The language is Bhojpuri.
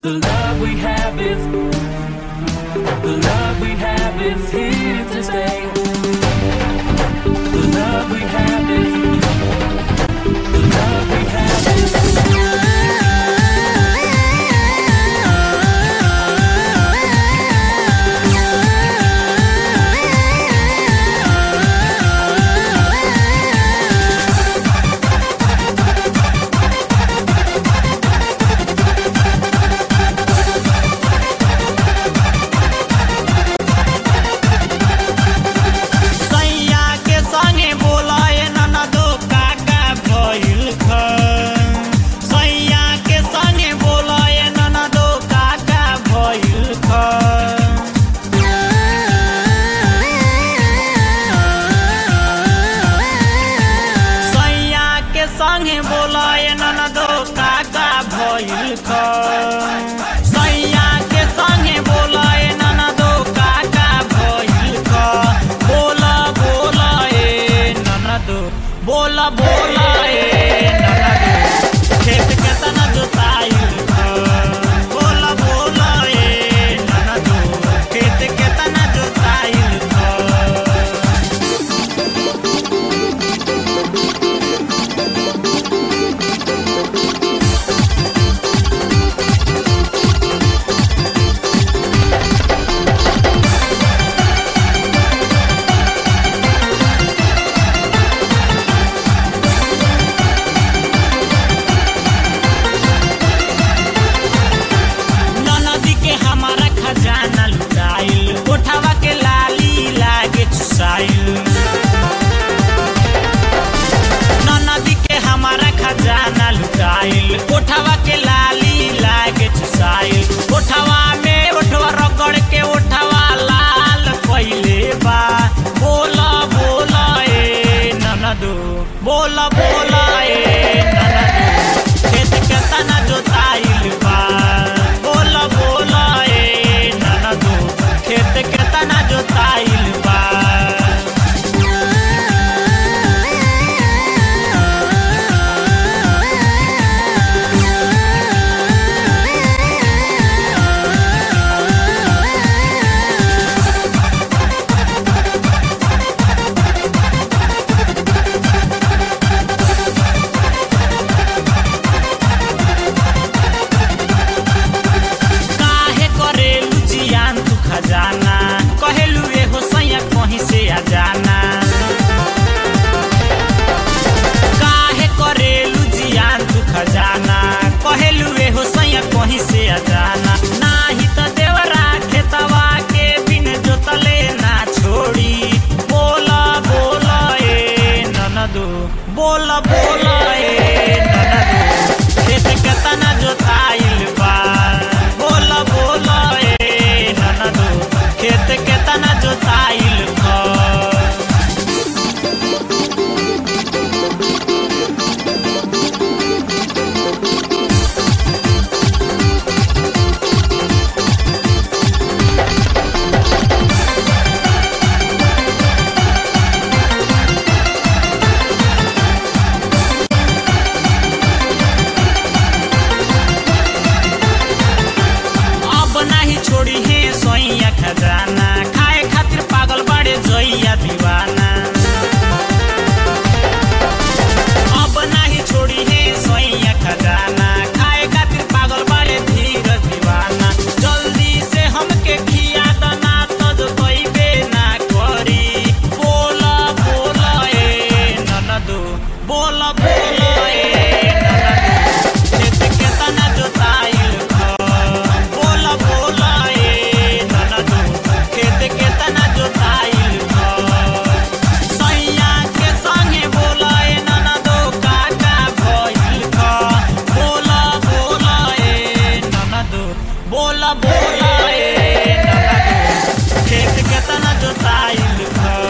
The love we have is, the love we have is here to stay. The love we have is, the love we have is. सैया के संगे बोलाए ननदो काका भइल ख बोला बोला ए ननदो बोला बोला ए ननदो खेत के तना जोताइल ख बोला बोला ए ननदो खेत के तना जोताइल ख खजाना लुटाइल कोठावा के लाली लागे चुसाइल ननदी के हमारा खजाना लुटाइल कोठावा के लाली लागे चुसाइल कोठावा में ओठवा रगड़ के ओठावा लाल पहिले बा बोला बोला ए ननदो बोला बोला ए ननदो खेत के तना जोताइल बा बोला बोला खेत के तना जोताइल बा खजाना कहेलू ए हो सैया कहीं से आ जाना काहे करेलू जियान तू खजाना कहेलू ए हो सैया कहीं से आ जाना नाही तो देवरा खेतवा के बिन जोतले ना छोड़ी बोला बोला ए ननदो बोला बोला ए ननदो खेत के तना जोताइल बा बोला बोला खेत के तना जोताइल ख अब नाही छोड़ी है सोइया खजाना खाए खातिर पागल बड़े जोइया दीवाना अब नाही छोड़ी है सोइया खजाना खाए खातिर पागल बड़े धीर दीवाना जल्दी से हमके खिया दना तो जो कोइबे ना करी बोला बोला ए ननदो बोला बोला ए ननदो खेत के तना जोताइल ख बोला बोला ए ननदो खेत के तना जोताइल ख सैया के संगे बोला ए ननदो काका भइल ख बोला बोला ए ननदो बोला बोला ए ननदो खेत के तना जोताइल ख